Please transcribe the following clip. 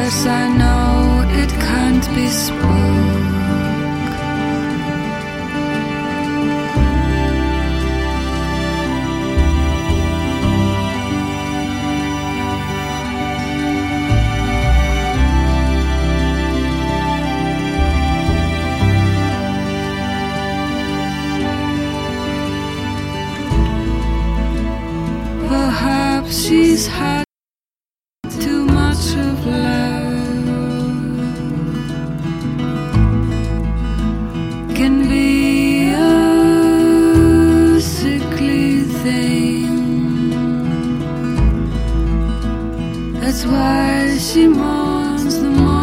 Yes, I know it can't be spoke. Perhaps she's had too much of love. Can be a sickly thing. That's why she mourns the most.